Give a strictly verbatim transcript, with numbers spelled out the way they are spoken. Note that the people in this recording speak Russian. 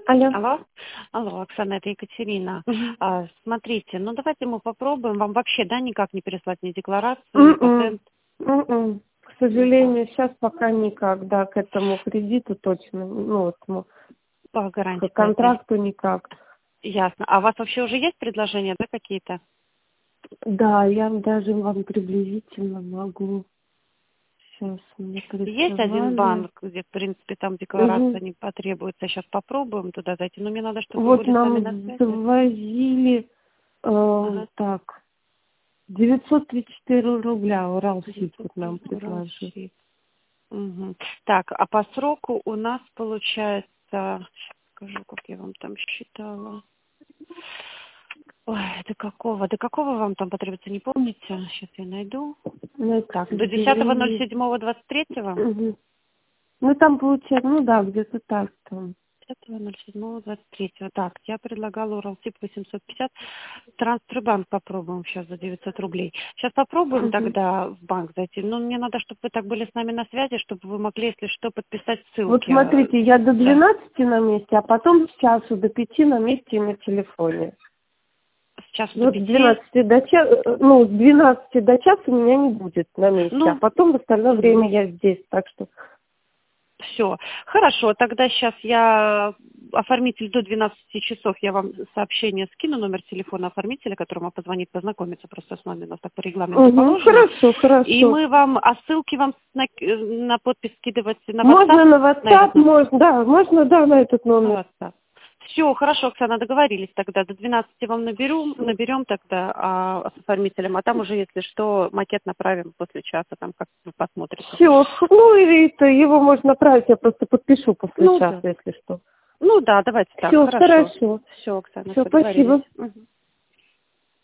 Алло. Алло, алло, Оксана, это Екатерина. Мгм. А, смотрите, ну давайте мы попробуем. Вам вообще, да, никак не переслать ни декларацию, ни М-м. патент? М-м. К Никак. сожалению, сейчас пока никак, да, к этому кредиту точно, ну, этому, По к гарантии по этой. контракту никак. Ясно. А у вас вообще уже есть предложения, да, какие-то? Да, я даже вам приблизительно могу. Сейчас мне Есть один прислали. банк, где, в принципе, там Угу. декларация не потребуется. Сейчас попробуем туда зайти. Но мне надо, чтобы вы Вот были с нами на нам связи. завозили, э, Ага. так, девятьсот тридцать четыре рубля Уралсиб девятьсот вот нам предложил. Уралсиб. Мгм. Так, а по сроку у нас получается, сейчас скажу, как я вам там считала. Ой, до какого, до какого вам там потребуется, не помните? Сейчас я найду. Ну, к Так, до десятого ноль сожалению. седьмого двадцать третьего. Мгм. Ну, там получается, ну да, где-то так там. десятого ноль седьмого двадцать третьего. Так, я предлагала Уралсиб восемьсот пятьдесят. Трансфербанк попробуем сейчас за девятьсот рублей. Сейчас попробуем Мгм. тогда в банк зайти. Но мне надо, чтобы вы так были с нами на связи, чтобы вы могли, если что, подписать Вот ссылки. смотрите, я до Да. двенадцати на месте, а потом с часу до пяти на месте и на телефоне. С часу до Вот с пяти. двенадцати до часа, ну, с двенадцати до часа меня не будет на месте, а Ну, потом в остальное мгм. время я здесь, так что... Все. Хорошо, тогда сейчас я оформитель до двенадцати часов, я вам сообщение скину, номер телефона оформителя, которому позвонит, познакомиться просто с нами, у нас так по регламенту Угу, положено. хорошо, И хорошо. мы вам, а ссылки вам на, на подпись скидывать на WhatsApp, Можно на на WhatsApp, этот номер? можно, да, можно, да, на этот На номер. WhatsApp. Все, хорошо, Оксана, договорились тогда. До двенадцати вам наберу, наберем тогда а, с оформителем, а там уже, если что, макет направим после часа, там как вы посмотрите. Все, ну, и это, его можно отправить, я просто подпишу после Ну часа, да. если что. Ну да, давайте так, Все, хорошо. хорошо. Все, Оксана, Все, все, договорились. спасибо. Мгм.